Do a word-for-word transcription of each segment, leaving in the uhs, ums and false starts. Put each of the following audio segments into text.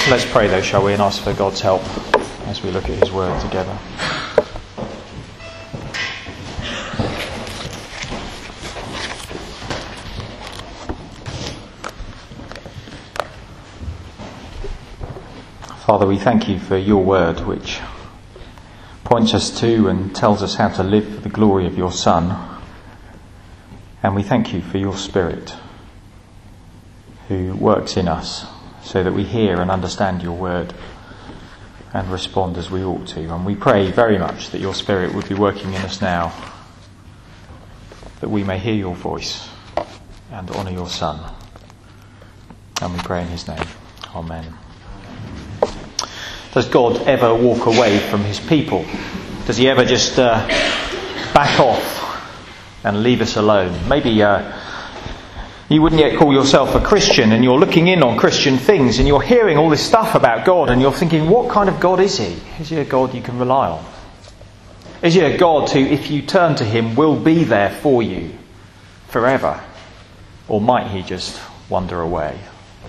Let's pray though, shall we, and ask for God's help as we look at his word together. Father, we thank you for your word, which points us to and tells us how to live for the glory of your Son. And we thank you for your Spirit, who works in us so that we hear and understand your word and respond as we ought to. And we pray very much that your Spirit would be working in us now, that we may hear your voice and honour your Son. And we pray in his name. Amen. Does God ever walk away from his people? Does he ever just uh, back off and leave us alone? Maybe uh, you wouldn't yet call yourself a Christian, and you're looking in on Christian things and you're hearing all this stuff about God, and you're thinking, what kind of God is he? Is he a God you can rely on? Is he a God who, if you turn to him, will be there for you forever? Or might he just wander away?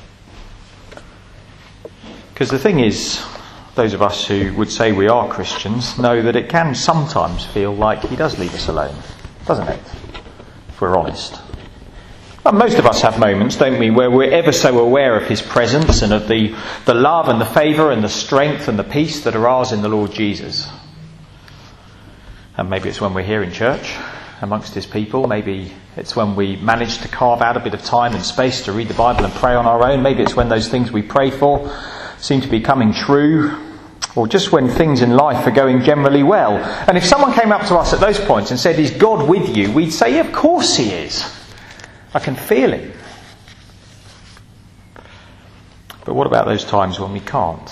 Because the thing is, those of us who would say we are Christians know that it can sometimes feel like he does leave us alone, doesn't it? If we're honest. But most of us have moments, don't we, where we're ever so aware of his presence and of the, the love and the favour and the strength and the peace that are ours in the Lord Jesus. And maybe it's when we're here in church amongst his people. Maybe it's when we manage to carve out a bit of time and space to read the Bible and pray on our own. Maybe it's when those things we pray for seem to be coming true, or just when things in life are going generally well. And if someone came up to us at those points and said, is God with you? We'd say, yeah, of course he is. I can feel him. But what about those times when we can't?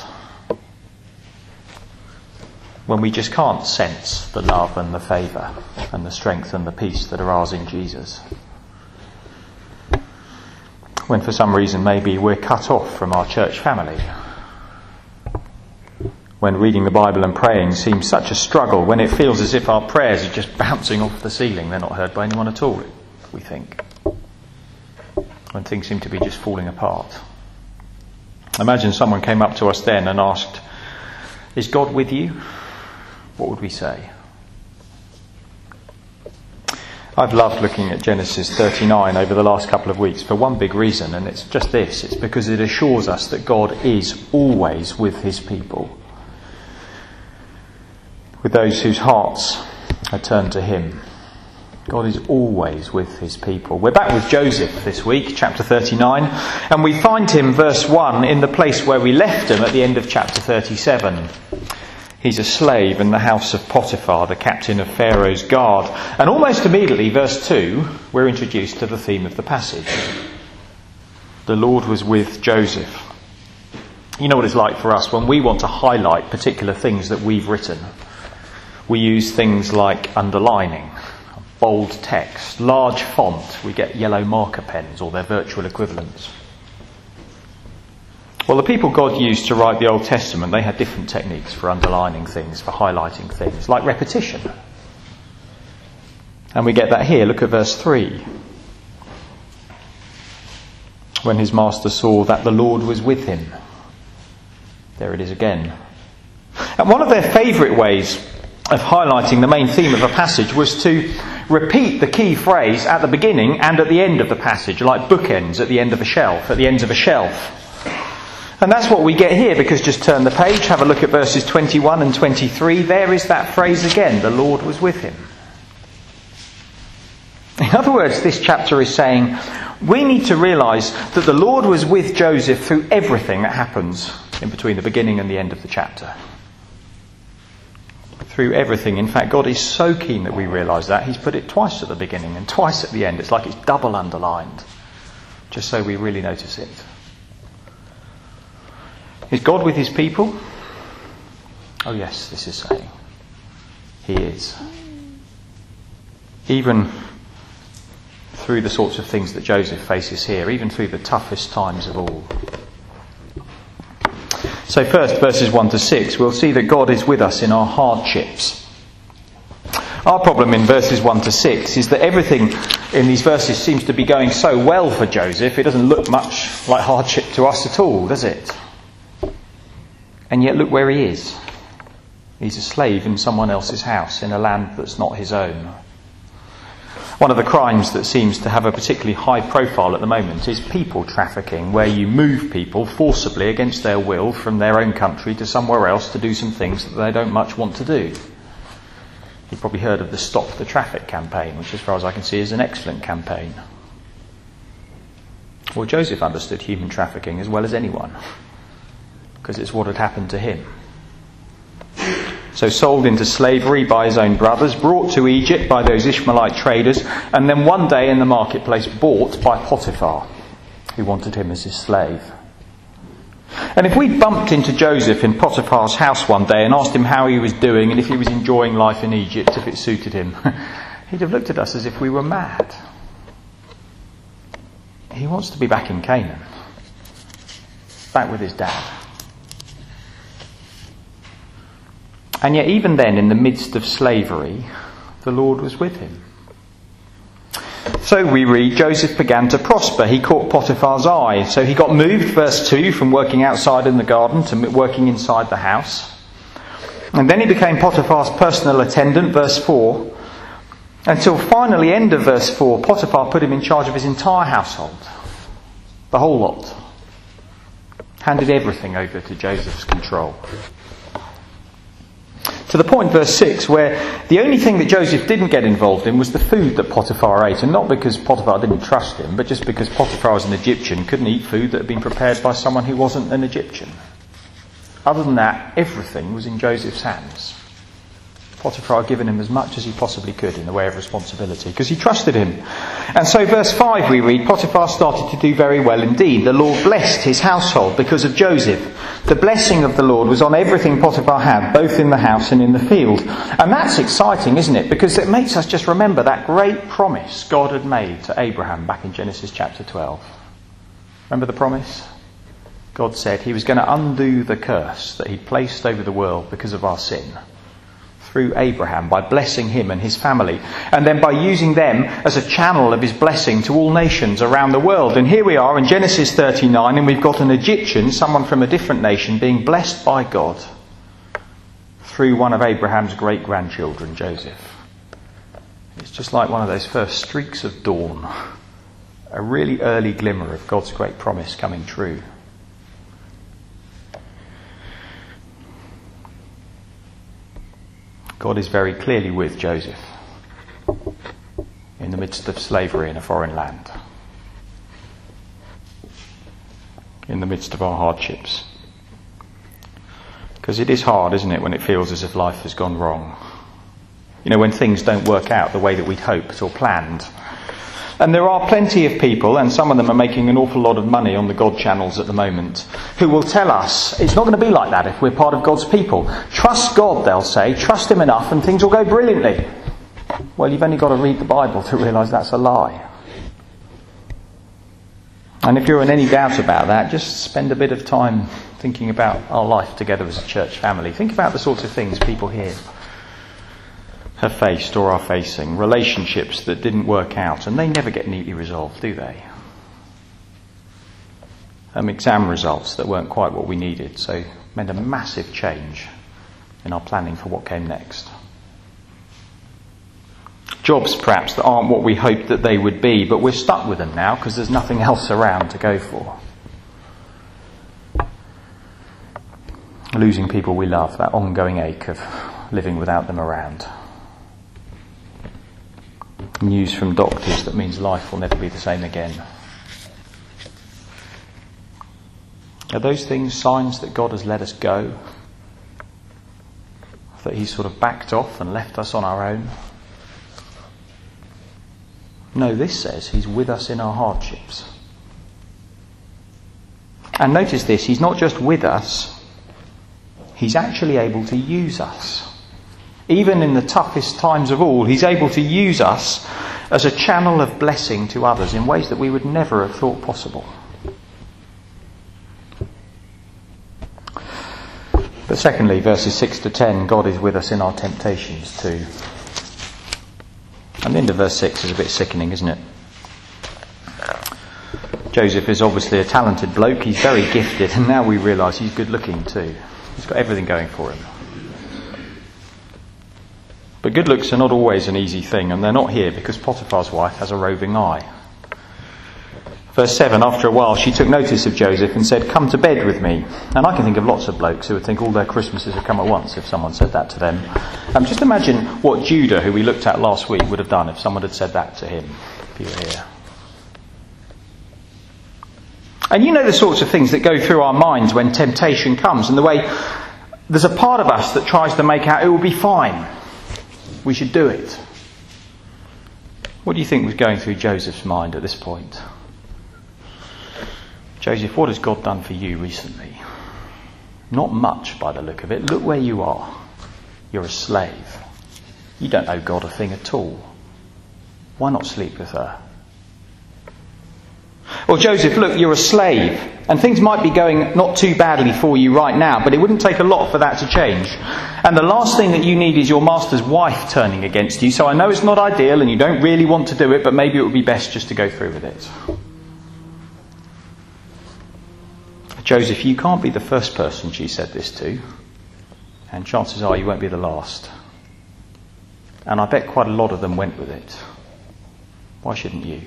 When we just can't sense the love and the favour and the strength and the peace that are ours in Jesus? When for some reason maybe we're cut off from our church family? When reading the Bible and praying seems such a struggle, when it feels as if our prayers are just bouncing off the ceiling, they're not heard by anyone at all, we think. When things seem to be just falling apart. Imagine someone came up to us then and asked, is God with you? What would we say? I've loved looking at Genesis thirty-nine over the last couple of weeks for one big reason, and it's just this. It's because it assures us that God is always with his people. With those whose hearts are turned to him. God is always with his people. We're back with Joseph this week, chapter thirty-nine, and we find him, verse one, in the place where we left him at the end of chapter thirty-seven. He's a slave in the house of Potiphar, the captain of Pharaoh's guard. And almost immediately, verse two, we're introduced to the theme of the passage. The Lord was with Joseph. You know what it's like for us when we want to highlight particular things that we've written. We use things like underlining, bold text, large font. We get yellow marker pens or their virtual equivalents. Well, the people God used to write the Old Testament, they had different techniques for underlining things, for highlighting things, like repetition. And we get that here. Look at verse three. When his master saw that the Lord was with him. There it is again. And one of their favourite ways of highlighting the main theme of a passage was to repeat the key phrase at the beginning and at the end of the passage, like bookends at the end of a shelf, at the ends of a shelf. And that's what we get here, because just turn the page, have a look at verses twenty-one and twenty-three. There is that phrase again, the Lord was with him. In other words, this chapter is saying we need to realise that the Lord was with Joseph through everything that happens in between the beginning and the end of the chapter. Through everything. In fact, God is so keen that we realise that. He's put it twice at the beginning and twice at the end. It's like it's double underlined, just so we really notice it. Is God with his people? Oh yes, this is saying. He is. Even through the sorts of things that Joseph faces here, even through the toughest times of all. So first, verses one to six, we'll see that God is with us in our hardships. Our problem in verses one to six is that everything in these verses seems to be going so well for Joseph, it doesn't look much like hardship to us at all, does it? And yet look where he is. He's a slave in someone else's house, in a land that's not his own. One of the crimes that seems to have a particularly high profile at the moment is people trafficking, where you move people forcibly against their will from their own country to somewhere else to do some things that they don't much want to do. You've probably heard of the Stop the Traffic campaign, which as far as I can see is an excellent campaign. Well, Joseph understood human trafficking as well as anyone, because it's what had happened to him. So sold into slavery by his own brothers, brought to Egypt by those Ishmaelite traders, and then one day in the marketplace bought by Potiphar, who wanted him as his slave. And if we bumped into Joseph in Potiphar's house one day and asked him how he was doing and if he was enjoying life in Egypt, if it suited him, he'd have looked at us as if we were mad. He wants to be back in Canaan, back with his dad. And yet even then, in the midst of slavery, the Lord was with him. So we read, Joseph began to prosper. He caught Potiphar's eye. So he got moved, verse two, from working outside in the garden to working inside the house. And then he became Potiphar's personal attendant, verse four. Until finally, end of verse four, Potiphar put him in charge of his entire household. The whole lot. Handed everything over to Joseph's control. To the point, verse six, where the only thing that Joseph didn't get involved in was the food that Potiphar ate. And not because Potiphar didn't trust him, but just because Potiphar was an Egyptian, couldn't eat food that had been prepared by someone who wasn't an Egyptian. Other than that, everything was in Joseph's hands. Potiphar had given him as much as he possibly could in the way of responsibility, because he trusted him. And so verse five we read, Potiphar started to do very well indeed. The Lord blessed his household because of Joseph. The blessing of the Lord was on everything Potiphar had, both in the house and in the field. And that's exciting, isn't it? Because it makes us just remember that great promise God had made to Abraham back in Genesis chapter twelve. Remember the promise? God said he was going to undo the curse that he'd placed over the world because of our sin, through Abraham, by blessing him and his family, and then by using them as a channel of his blessing to all nations around the world. And here we are in Genesis thirty-nine, and we've got an Egyptian, someone from a different nation, being blessed by God through one of Abraham's great-grandchildren, Joseph. It's just like one of those first streaks of dawn, a really early glimmer of God's great promise coming true. God is very clearly with Joseph in the midst of slavery in a foreign land, in the midst of our hardships. Because it is hard, isn't it, when it feels as if life has gone wrong. You know, when things don't work out the way that we'd hoped or planned. And there are plenty of people, and some of them are making an awful lot of money on the God channels at the moment, who will tell us it's not going to be like that if we're part of God's people. Trust God, they'll say. Trust him enough and things will go brilliantly. Well, you've only got to read the Bible to realise that's a lie. And if you're in any doubt about that, just spend a bit of time thinking about our life together as a church family. Think about the sorts of things people here have faced or are facing, relationships that didn't work out, and they never get neatly resolved, do they? Um, exam results that weren't quite what we needed, so meant a massive change in our planning for what came next. Jobs perhaps that aren't what we hoped that they would be, but we're stuck with them now because there's nothing else around to go for. Losing people we love, that ongoing ache of living without them around. News from doctors that means life will never be the same again. Are those things signs that God has let us go? That he's sort of backed off and left us on our own? No, this says he's with us in our hardships. And notice this, he's not just with us, he's actually able to use us. Even in the toughest times of all, he's able to use us as a channel of blessing to others in ways that we would never have thought possible. But secondly, verses six to ten, God is with us in our temptations too. And the end of verse six is a bit sickening, isn't it? Joseph is obviously a talented bloke, he's very gifted, and now we realise he's good looking too. He's got everything going for him. But good looks are not always an easy thing, and they're not here because Potiphar's wife has a roving eye. Verse seven, after a while she took notice of Joseph and said, "Come to bed with me." And I can think of lots of blokes who would think all their Christmases have come at once if someone said that to them. Um, just imagine what Judah, who we looked at last week, would have done if someone had said that to him, if he were here. And you know the sorts of things that go through our minds when temptation comes, and the way there's a part of us that tries to make out it will be fine. We should do it. What do you think was going through Joseph's mind at this point? Joseph, what has God done for you recently? Not much by the look of it. Look where you are. You're a slave. You don't owe God a thing at all. Why not sleep with her? Or Joseph, look, you're a slave, and things might be going not too badly for you right now, but it wouldn't take a lot for that to change. And the last thing that you need is your master's wife turning against you, so I know it's not ideal and you don't really want to do it, but maybe it would be best just to go through with it. Joseph, you can't be the first person she said this to, and chances are you won't be the last. And I bet quite a lot of them went with it. Why shouldn't you?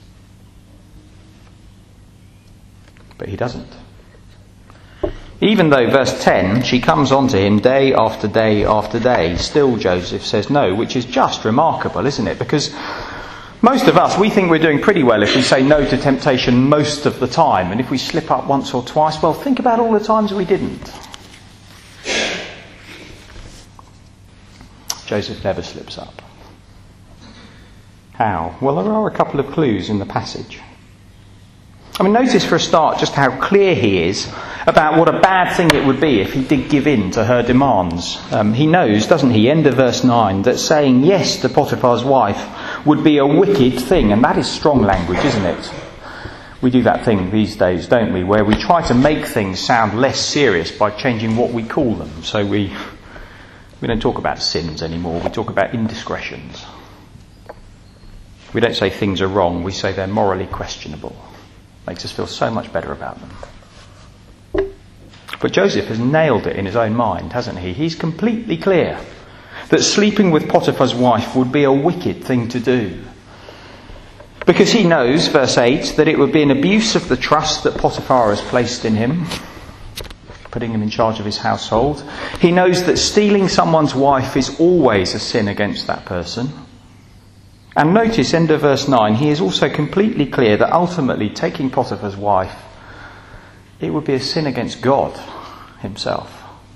But he doesn't. Even though, verse ten, she comes on to him day after day after day, still Joseph says no, which is just remarkable, isn't it? Because most of us, we think we're doing pretty well if we say no to temptation most of the time. And if we slip up once or twice, well, think about all the times we didn't. Joseph never slips up. How? Well, there are a couple of clues in the passage. I mean, notice for a start just how clear he is about what a bad thing it would be if he did give in to her demands. Um, he knows, doesn't he, end of verse nine, that saying yes to Potiphar's wife would be a wicked thing. And that is strong language, isn't it? We do that thing these days, don't we, where we try to make things sound less serious by changing what we call them. So we, we don't talk about sins anymore, we talk about indiscretions. We don't say things are wrong, we say they're morally questionable. Makes us feel so much better about them. But Joseph has nailed it in his own mind, hasn't he? He's completely clear that sleeping with Potiphar's wife would be a wicked thing to do. Because he knows, verse eight, that it would be an abuse of the trust that Potiphar has placed in him, putting him in charge of his household. He knows that stealing someone's wife is always a sin against that person. And notice, end of verse nine, he is also completely clear that ultimately taking Potiphar's wife, it would be a sin against God himself.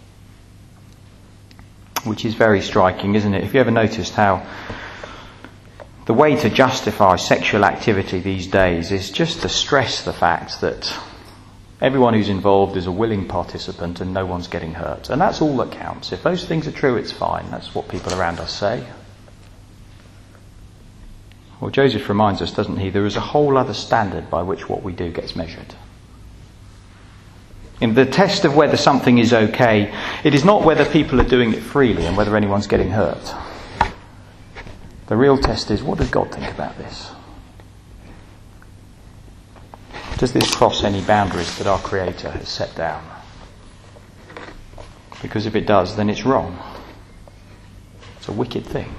Which is very striking, isn't it? Have you ever noticed how the way to justify sexual activity these days is just to stress the fact that everyone who's involved is a willing participant and no one's getting hurt. And that's all that counts. If those things are true, it's fine. That's what people around us say. Well, Joseph reminds us, doesn't he, there is a whole other standard by which what we do gets measured. In the test of whether something is okay, it is not whether people are doing it freely and whether anyone's getting hurt. The real test is, what does God think about this? Does this cross any boundaries that our Creator has set down? Because if it does, then it's wrong. It's a wicked thing.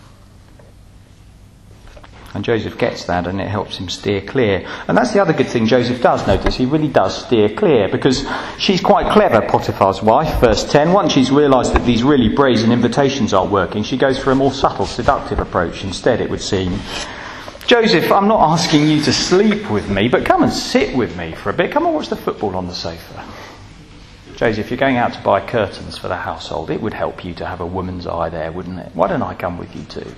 And Joseph gets that, and it helps him steer clear. And that's the other good thing Joseph does, notice. He really does steer clear, because she's quite clever, Potiphar's wife. Verse ten, once she's realised that these really brazen invitations aren't working, she goes for a more subtle, seductive approach instead, it would seem. Joseph, I'm not asking you to sleep with me, but come and sit with me for a bit. Come and watch the football on the sofa. Joseph, you're going out to buy curtains for the household. It would help you to have a woman's eye there, wouldn't it? Why don't I come with you too?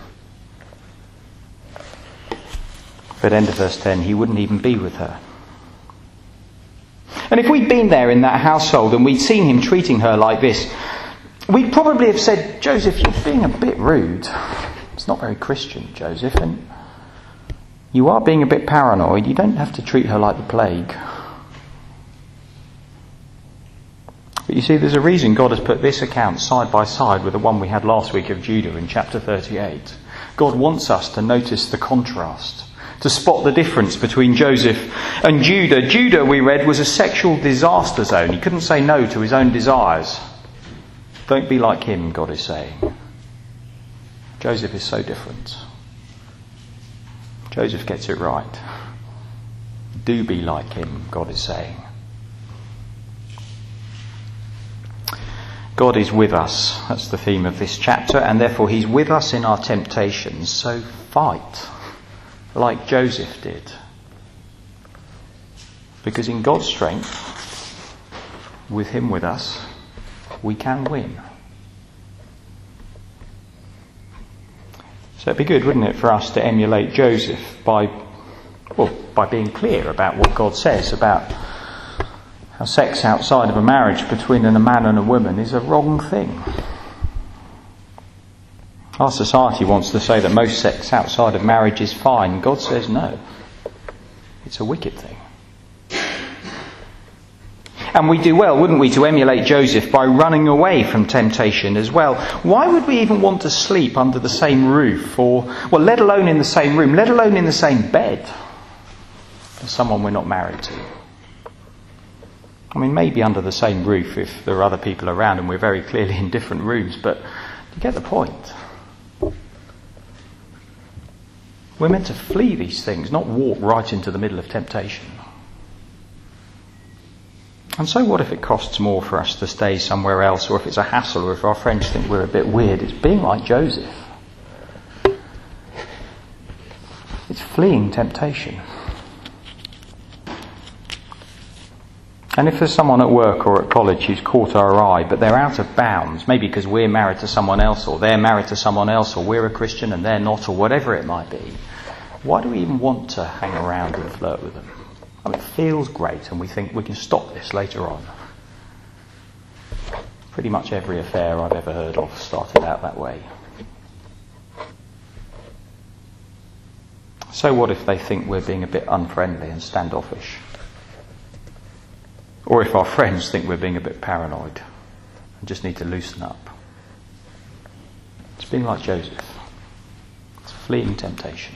But end of verse ten, he wouldn't even be with her. And if we'd been there in that household and we'd seen him treating her like this, we'd probably have said, Joseph, you're being a bit rude. It's not very Christian, Joseph, and you are being a bit paranoid. You don't have to treat her like the plague. But you see, there's a reason God has put this account side by side with the one we had last week of Judah in chapter thirty-eight. God wants us to notice the contrast, to spot the difference between Joseph and Judah. Judah, we read, was a sexual disaster zone. He couldn't say no to his own desires. Don't be like him, God is saying. Joseph is so different. Joseph gets it right. Do be like him, God is saying. God is with us. That's the theme of this chapter, and therefore he's with us in our temptations. So fight like Joseph did. Because in God's strength, with him with us, we can win. So it'd be good, wouldn't it, for us to emulate Joseph by, well, by being clear about what God says about how sex outside of a marriage between a man and a woman is a wrong thing. Our society wants to say that most sex outside of marriage is fine. God says no. It's a wicked thing. And we do well, wouldn't we, to emulate Joseph by running away from temptation as well. Why would we even want to sleep under the same roof, or, well, let alone in the same room, let alone in the same bed as someone we're not married to? I mean, maybe under the same roof if there are other people around and we're very clearly in different rooms, but you get the point. We're meant to flee these things, not walk right into the middle of temptation. And so what if it costs more for us to stay somewhere else, or if it's a hassle, or if our friends think we're a bit weird? It's being like Joseph. It's fleeing temptation. And if there's someone at work or at college who's caught our eye, but they're out of bounds, maybe because we're married to someone else, or they're married to someone else, or we're a Christian and they're not, or whatever it might be, why do we even want to hang around and flirt with them? I mean, it feels great and we think we can stop this later on. Pretty much every affair I've ever heard of started out that way. So what if they think we're being a bit unfriendly and standoffish? Or if our friends think we're being a bit paranoid and just need to loosen up? It's being like Joseph. It's fleeing temptation.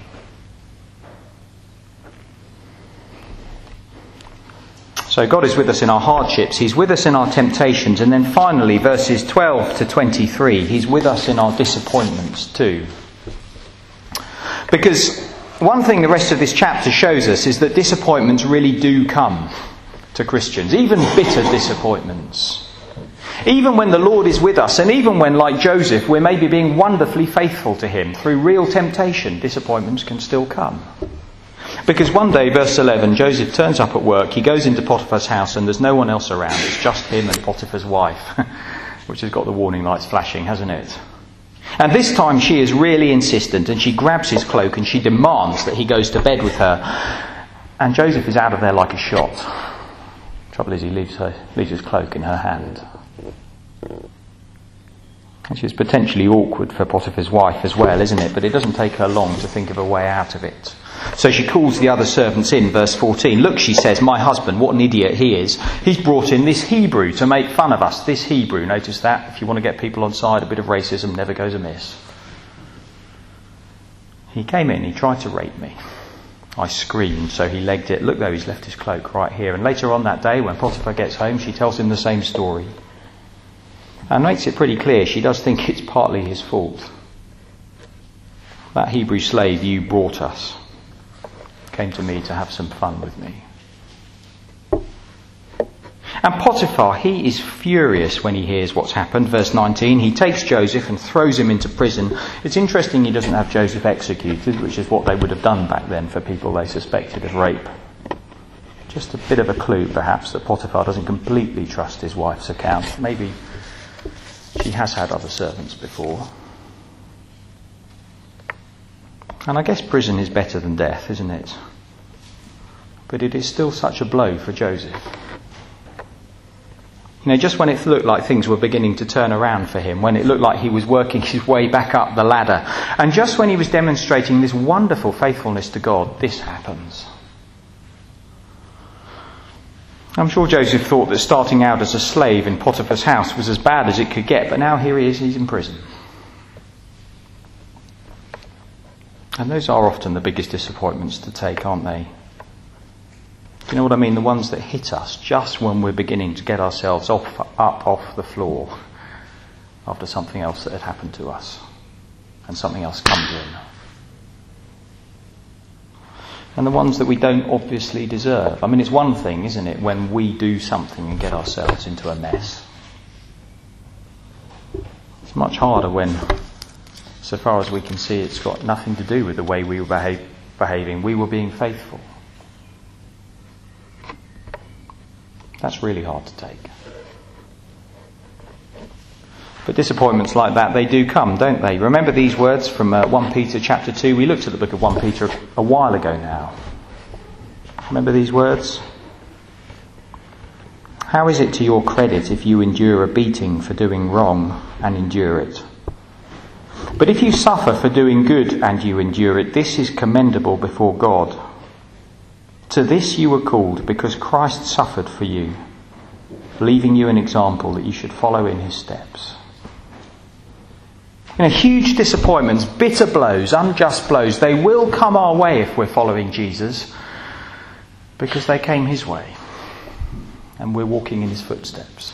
So God is with us in our hardships, he's with us in our temptations, and then finally verses twelve to twenty-three, he's with us in our disappointments too. Because one thing the rest of this chapter shows us is that disappointments really do come to Christians, even bitter disappointments. Even when the Lord is with us, and even when, like Joseph, we're maybe being wonderfully faithful to him, through real temptation, disappointments can still come. Because one day, verse eleven, Joseph turns up at work, he goes into Potiphar's house and there's no one else around, it's just him and Potiphar's wife, which has got the warning lights flashing, hasn't it? And this time she is really insistent, and she grabs his cloak and she demands that he goes to bed with her. And Joseph is out of there like a shot. Trouble is, he leaves her, leaves his cloak in her hand. Which is potentially awkward for Potiphar's wife as well, isn't it? But it doesn't take her long to think of a way out of it. So she calls the other servants in, verse fourteen. Look, she says, my husband, what an idiot he is. He's brought in this Hebrew to make fun of us. This Hebrew, notice that? If you want to get people on side, a bit of racism never goes amiss. He came in, he tried to rape me. I screamed, so he legged it. Look though, he's left his cloak right here. And later on that day, when Potiphar gets home, she tells him the same story. And makes it pretty clear she does think it's partly his fault. That Hebrew slave you brought us came to me to have some fun with me. And Potiphar, he is furious when he hears what's happened. Verse nineteen, he takes Joseph and throws him into prison. It's interesting he doesn't have Joseph executed, which is what they would have done back then for people they suspected of rape. Just a bit of a clue, perhaps, that Potiphar doesn't completely trust his wife's account. Maybe she has had other servants before. And I guess prison is better than death, isn't it? But it is still such a blow for Joseph. You know, just when it looked like things were beginning to turn around for him, when it looked like he was working his way back up the ladder, and just when he was demonstrating this wonderful faithfulness to God, this happens. I'm sure Joseph thought that starting out as a slave in Potiphar's house was as bad as it could get, but now here he is, he's in prison. And those are often the biggest disappointments to take, aren't they? Do you know what I mean? The ones that hit us just when we're beginning to get ourselves off, up off the floor after something else that had happened to us, and something else comes in. And the ones that we don't obviously deserve. I mean, it's one thing, isn't it, when we do something and get ourselves into a mess. It's much harder when, so far as we can see, it's got nothing to do with the way we were behave, behaving. We were being faithful. That's really hard to take. But disappointments like that, they do come, don't they? Remember these words from uh, First Peter chapter two? We looked at the book of First Peter a while ago now. Remember these words? How is it to your credit if you endure a beating for doing wrong and endure it? But if you suffer for doing good and you endure it, this is commendable before God. To this you were called because Christ suffered for you, leaving you an example that you should follow in his steps. You know, huge disappointments, bitter blows, unjust blows, they will come our way if we're following Jesus, because they came his way and we're walking in his footsteps.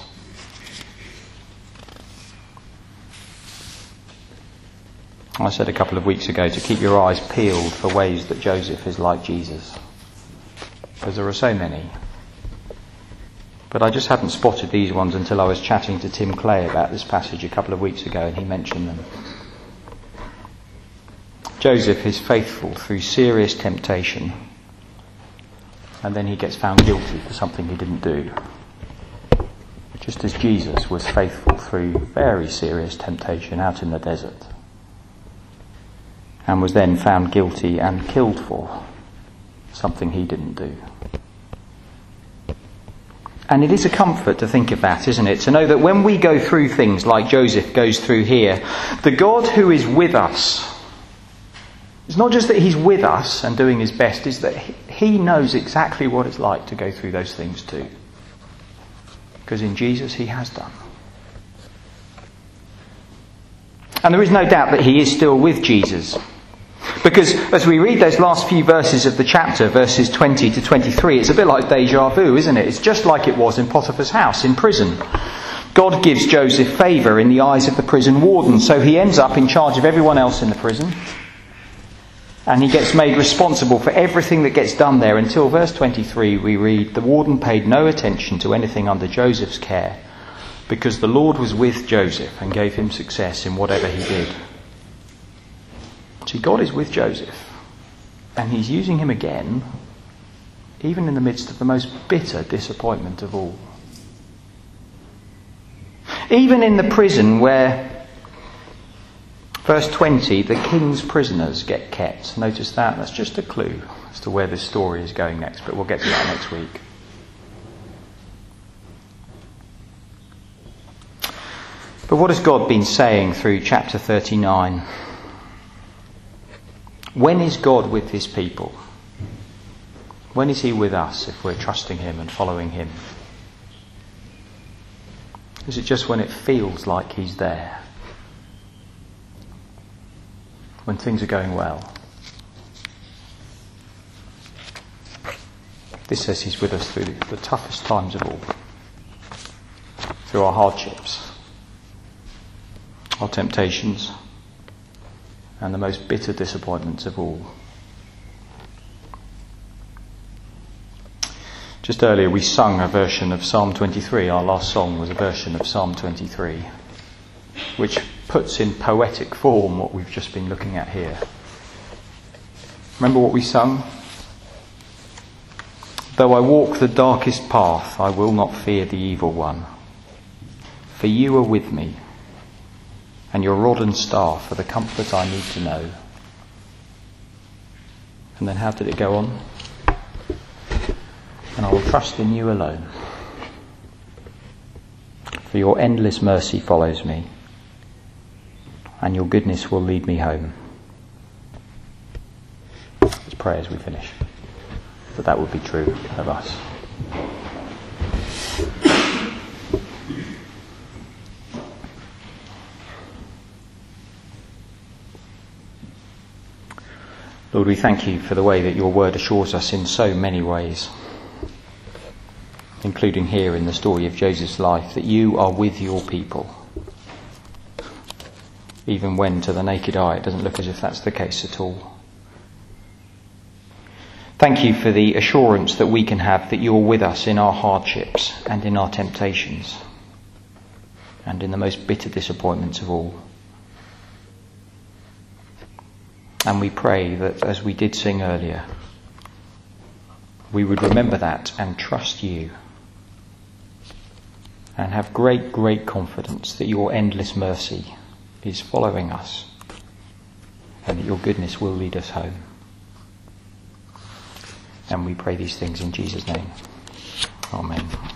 I said a couple of weeks ago to keep your eyes peeled for ways that Joseph is like Jesus, because there are so many. But I just hadn't spotted these ones until I was chatting to Tim Clay about this passage a couple of weeks ago, and he mentioned them. Joseph is faithful through serious temptation, and then he gets found guilty for something he didn't do. Just as Jesus was faithful through very serious temptation out in the desert, and was then found guilty and killed for something he didn't do. And it is a comfort to think of that, isn't it? To know that when we go through things like Joseph goes through here, the God who is with us, it's not just that he's with us and doing his best, it's that he knows exactly what it's like to go through those things too. Because in Jesus he has done. And there is no doubt that he is still with Jesus. Because as we read those last few verses of the chapter, verses twenty to twenty-three, it's a bit like deja vu, isn't it? It's just like it was in Potiphar's house, in prison. God gives Joseph favour in the eyes of the prison warden, so he ends up in charge of everyone else in the prison. And he gets made responsible for everything that gets done there until verse twenty-three we read, the warden paid no attention to anything under Joseph's care, because the Lord was with Joseph and gave him success in whatever he did. See, God is with Joseph, and he's using him again, even in the midst of the most bitter disappointment of all. Even in the prison where, verse twenty, the king's prisoners get kept. Notice that? That's just a clue as to where this story is going next, but we'll get to that next week. But what has God been saying through chapter thirty-nine? When is God with his people? When is he with us if we're trusting him and following him? Is it just when it feels like he's there? When things are going well? This says he's with us through the toughest times of all. Through our hardships, our temptations, and the most bitter disappointments of all. Just earlier we sung a version of Psalm twenty-three. Our last song was a version of Psalm twenty-three, which puts in poetic form what we've just been looking at here. Remember what we sung? Though I walk the darkest path, I will not fear the evil one. For you are with me, and your rod and staff are the comfort I need to know. And then how did it go on? And I will trust in you alone. For your endless mercy follows me, and your goodness will lead me home. Let's pray as we finish, that that would be true of us. Lord, we thank you for the way that your word assures us in so many ways, including here in the story of Joseph's life, that you are with your people, even when to the naked eye it doesn't look as if that's the case at all. Thank you for the assurance that we can have that you're with us in our hardships and in our temptations and in the most bitter disappointments of all. And we pray that, as we did sing earlier, we would remember that and trust you and have great, great confidence that your endless mercy is following us and that your goodness will lead us home. And we pray these things in Jesus' name. Amen.